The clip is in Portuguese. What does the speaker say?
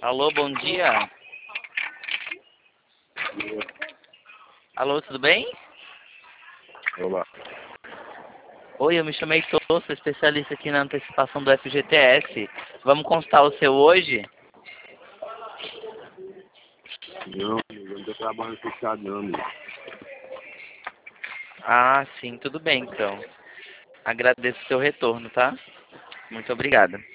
Alô, bom dia. Alô, tudo bem? Olá. Oi, eu me chamei Tô, sou especialista aqui na antecipação do FGTS. Vamos constar o seu hoje? Não tô trabalhando fechado não, amigo. Ah, sim, tudo bem então. Agradeço o seu retorno, tá? Muito obrigado.